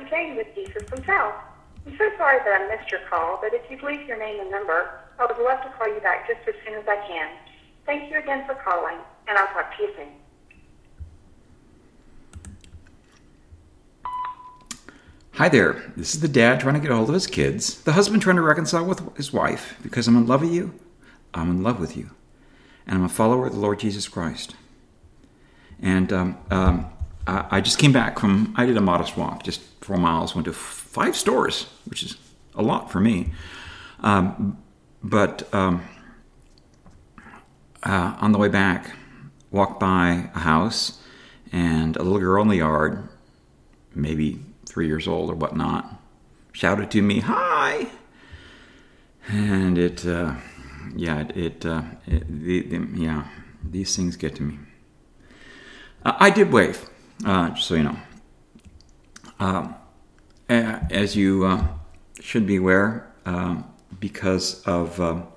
Dorothy Jane with Jesus Himself. I'm so sorry that I missed your call, but if you'd leave your name and number, I would love to call you back just as soon as I can. Thank you again for calling, and I'll talk to you soon. Hi there, this is the dad trying to get a hold of his kids, the husband trying to reconcile with his wife, because I'm in love with you, I'm in love with you, and I'm a follower of the Lord Jesus Christ. And I just came back I did a modest walk, just 4 miles, went to 5 stores, which is a lot for me. But on the way back, walked by a house and a little girl in the yard, maybe 3 years old or whatnot, shouted to me, "Hi!" And these things get to me. I did wave, just so you know. As you should be aware, because of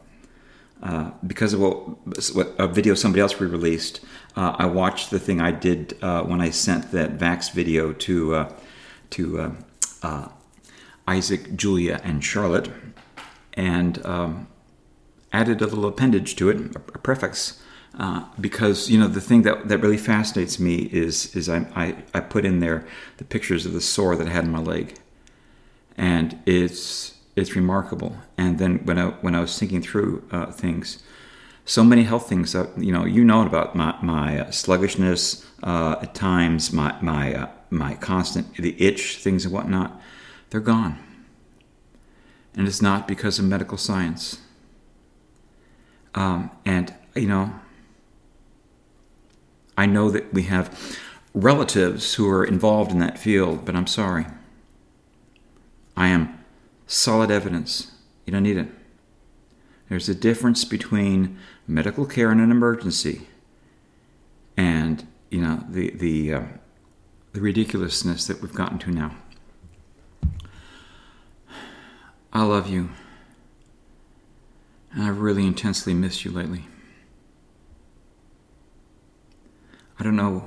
what a video somebody else re-released, I watched the thing I did when I sent that Vax video to Isaac, Julia, and Charlotte, and added a little appendage to it, a prefix, because the thing that really fascinates me is I put in there the pictures of the sore that I had in my leg, and it's remarkable. And then when I was thinking through things, so many health things, about my sluggishness at times, my constant, the itch, things and whatnot, they're gone. And it's not because of medical science. I know that we have relatives who are involved in that field, but I'm sorry. I am solid evidence. You don't need it. There's a difference between medical care in an emergency and, the ridiculousness that we've gotten to now. I love you. And I've really intensely missed you lately. I don't know.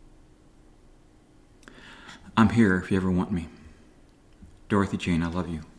I'm here if you ever want me. Dorothy Jane, I love you.